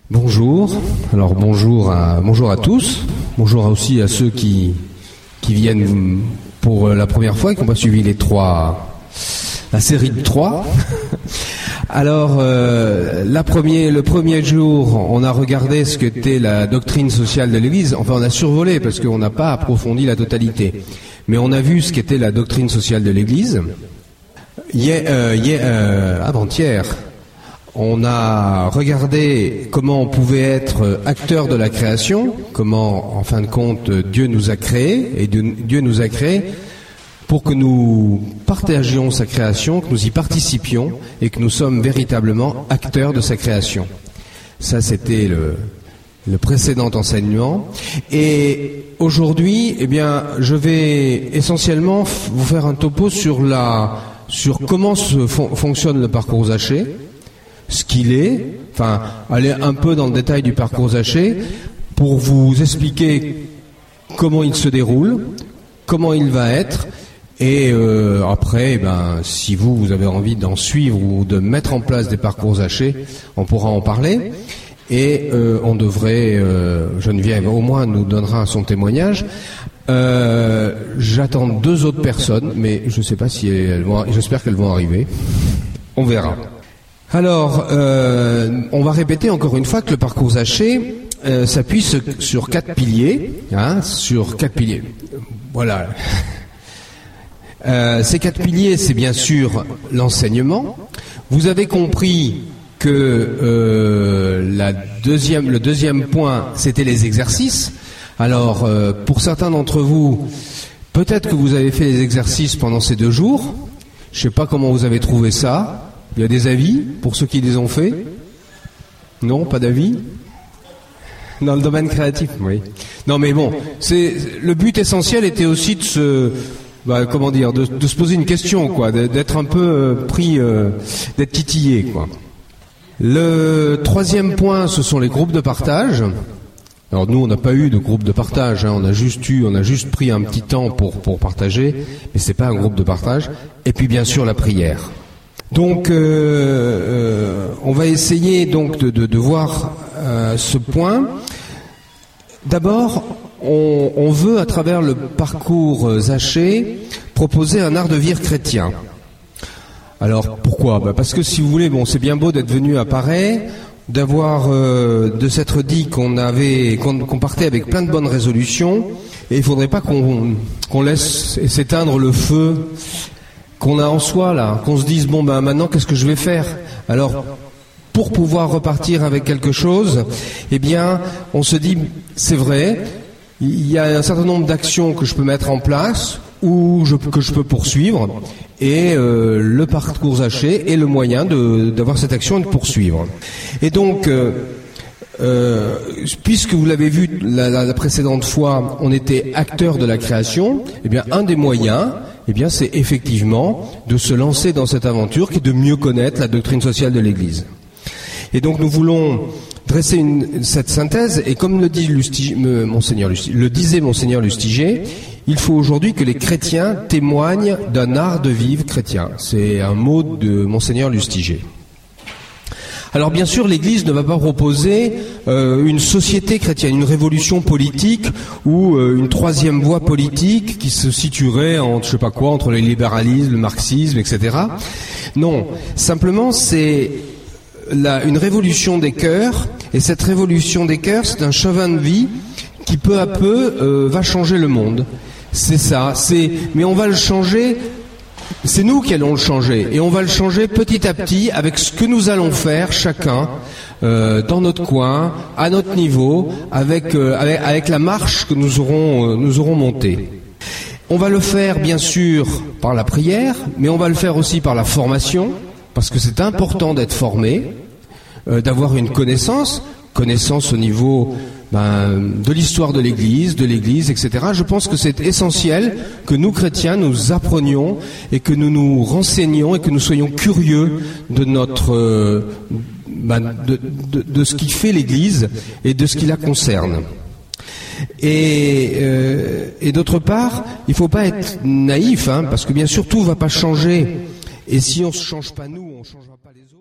Bonjour. Alors bonjour à tous. Bonjour aussi à ceux qui viennent pour la première fois et qui n'ont pas suivi la série de 3. Alors le premier jour, on a regardé ce qu'était la doctrine sociale de l'Église. Enfin, on a survolé parce qu'on n'a pas approfondi la totalité. Mais on a vu ce qu'était la doctrine sociale de l'Église. Avant-hier, on a regardé comment on pouvait être acteur de la création, comment, en fin de compte, Dieu nous a créés, et Dieu nous a créés pour que nous partagions sa création, que nous y participions, et que nous sommes véritablement acteurs de sa création. Ça, c'était le précédent enseignement. Et aujourd'hui, je vais essentiellement vous faire un topo sur comment fonctionne le parcours Zaché, ce qu'il est, aller un peu dans le détail du parcours Zaché pour vous expliquer comment il se déroule, comment il va être, et après, si vous avez envie d'en suivre ou de mettre en place des parcours Zaché, on pourra en parler, et on devrait, Geneviève au moins nous donnera son témoignage. J'attends 2 autres personnes, mais je ne sais pas si j'espère qu'elles vont arriver. On verra. Alors, on va répéter encore une fois que le parcours Zaché s'appuie sur 4 piliers, sur 4 piliers. Voilà. Ces 4 piliers, c'est bien sûr l'enseignement. Vous avez compris que le deuxième point, c'était les exercices. Alors, pour certains d'entre vous, peut-être que vous avez fait les exercices pendant ces 2 jours. Je ne sais pas comment vous avez trouvé ça. Il y a des avis pour ceux qui les ont fait? Non, pas d'avis? Dans le domaine créatif, oui. Non, mais bon, le but essentiel était aussi de se poser une question, quoi, d'être un peu pris, d'être titillé, quoi. Le 3e point, ce sont les groupes de partage. Alors nous, on n'a pas eu de groupe de partage, on a juste pris un petit temps pour partager, mais c'est pas un groupe de partage. Et puis bien sûr la prière. Donc, on va essayer donc de voir ce point. D'abord, on veut à travers le parcours Zaché proposer un art de vivre chrétien. Alors pourquoi ? Parce que si vous voulez, c'est bien beau d'être venu à Paray, de s'être dit qu'on partait avec plein de bonnes résolutions, et il faudrait pas qu'on laisse s'éteindre le feu qu'on a en soi là, qu'on se dise maintenant qu'est-ce que je vais faire ? Alors pour pouvoir repartir avec quelque chose, on se dit c'est vrai, il y a un certain nombre d'actions que je peux mettre en place ou que je peux poursuivre, et le parcours Zaché est le moyen d'avoir cette action et de poursuivre. Et donc puisque vous l'avez vu la précédente fois, on était acteur de la création, un des moyens, c'est effectivement de se lancer dans cette aventure qui est de mieux connaître la doctrine sociale de l'Église. Et donc nous voulons dresser cette synthèse, et comme le disait Monseigneur Lustiger, il faut aujourd'hui que les chrétiens témoignent d'un art de vivre chrétien. C'est un mot de Monseigneur Lustiger. Alors bien sûr, l'Église ne va pas proposer une société chrétienne, une révolution politique ou une 3e voie politique qui se situerait entre le libéralisme, le marxisme, etc. Non, simplement c'est une révolution des cœurs, et cette révolution des cœurs, c'est un chemin de vie qui peu à peu va changer le monde. C'est ça, mais on va le changer. C'est nous qui allons le changer, et on va le changer petit à petit avec ce que nous allons faire chacun dans notre coin, à notre niveau, avec la marche que nous aurons montée. On va le faire bien sûr par la prière, mais on va le faire aussi par la formation, parce que c'est important d'être formé, d'avoir une connaissance au niveau de l'histoire de l'Église, etc. Je pense que c'est essentiel que nous, chrétiens, nous apprenions et que nous nous renseignions et que nous soyons curieux de de ce qui fait l'Église et de ce qui la concerne. Et d'autre part, il ne faut pas être naïf, parce que bien sûr tout ne va pas changer. Et si on ne se change pas nous, on ne changera pas les autres.